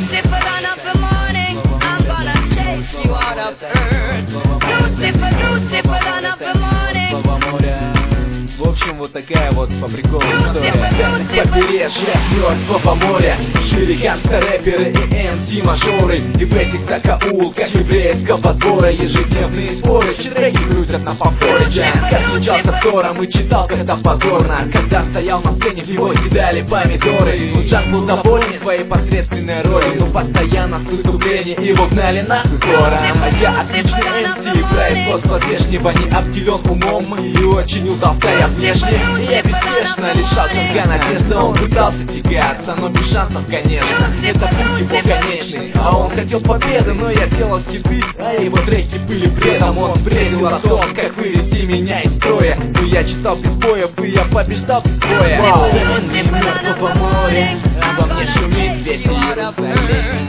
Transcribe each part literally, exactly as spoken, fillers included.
Lucifer, son of the morning, I'm gonna chase you out of earth. Lucifer, Lucifer, son of the morning. В общем, вот такая вот по приколу история. Побережье Мертвого моря, шире гангста-рэперы и эм си-мажоры. И в этих закоулках еврейского двора ежедневные споры, треки крутят на повторе. Как встречался с Тором и читал, когда позорно, когда стоял на сцене, в него кидали помидоры. Но Джаз был доволен своей посредственной роли, но постоянно с выступления его гнали на гором. А я отличный эм си, производство здешнего, не обделен умом и очень удался я внешне. И я безбежно лишал Джанга надежды. Он пытался тягаться, но без шансов, конечно. Это путь его конечный, а он хотел победы, но я делал хиты, а его треки были бредом. Он бредил о том, как вывести меня из строя, но я читал без боев, и я побеждал без боя. Мертвого моря, обо мне шумит весь Иерусалим.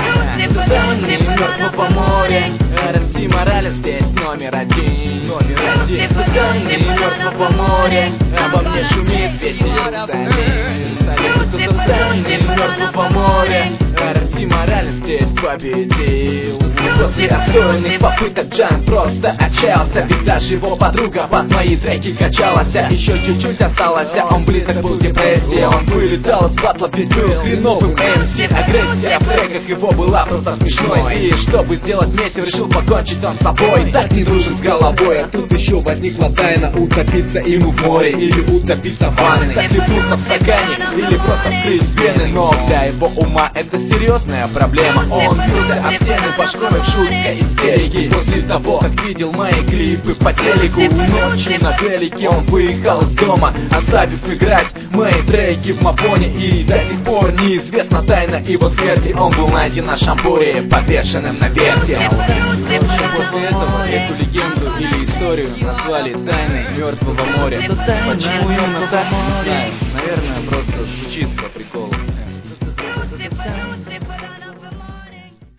Мертвого моря, эм си Моралес здесь номер один. Номер один. Мертвого моря, обо мне шумит весь Иерусалим. Мертвого моря, эм си Моралес здесь победил. После отстойных попыток Джан просто отчаялся, ведь даже его подруга под мои треки качалась. Еще чуть-чуть осталось, он близок был к депрессии. Он вылетал из батла, ведь был хреновым эм си. Агрессия в треках его была просто смешной. И чтобы сделать месив, решил покончить он с собой. Так не дружит с головой, а тут еще возникла тайна: утопиться ему в море или утопиться в ванной, захлебнуться в стакане или просто вскрыть вены. Но для его ума это серьезная проблема. Он бился об стены башкой в шуткой истерики после того, как видел мои клипы по телеку. Ночью на велике он выехал из дома, оставив играть мои треки в мапоне. И до сих пор неизвестна тайна его смерти. Он был найден на шампуре, повешенным на верте. После этого эту легенду или историю назвали тайной Мертвого моря. Почему именно так, не знаю. Наверное, просто звучит по приколу.